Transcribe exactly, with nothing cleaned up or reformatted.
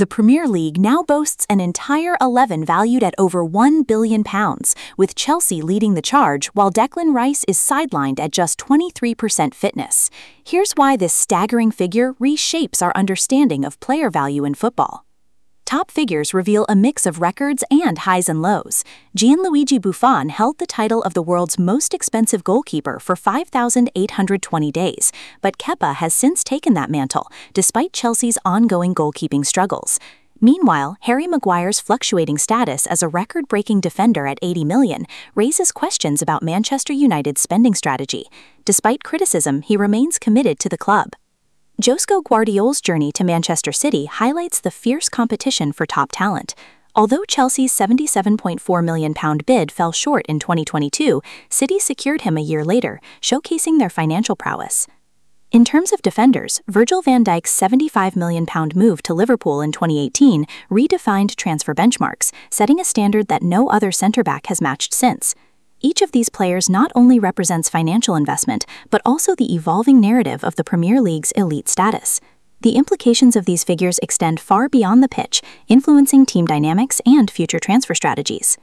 The Premier League now boasts an entire eleven valued at over one billion pounds, with Chelsea leading the charge while Declan Rice is sidelined at just twenty-three percent fitness. Here's why this staggering figure reshapes our understanding of player value in football. Top figures reveal a mix of records and highs and lows. Gianluigi Buffon held the title of the world's most expensive goalkeeper for five thousand eight hundred twenty days, but Kepa has since taken that mantle, despite Chelsea's ongoing goalkeeping struggles. Meanwhile, Harry Maguire's fluctuating status as a record-breaking defender at eighty million raises questions about Manchester United's spending strategy. Despite criticism, he remains committed to the club. Josko Guardiola's journey to Manchester City highlights the fierce competition for top talent. Although Chelsea's seventy-seven point four million pound bid fell short in twenty twenty-two, City secured him a year later, showcasing their financial prowess. In terms of defenders, Virgil van Dijk's seventy-five million pound move to Liverpool in twenty eighteen redefined transfer benchmarks, setting a standard that no other centre-back has matched since. Each of these players not only represents financial investment, but also the evolving narrative of the Premier League's elite status. The implications of these figures extend far beyond the pitch, influencing team dynamics and future transfer strategies.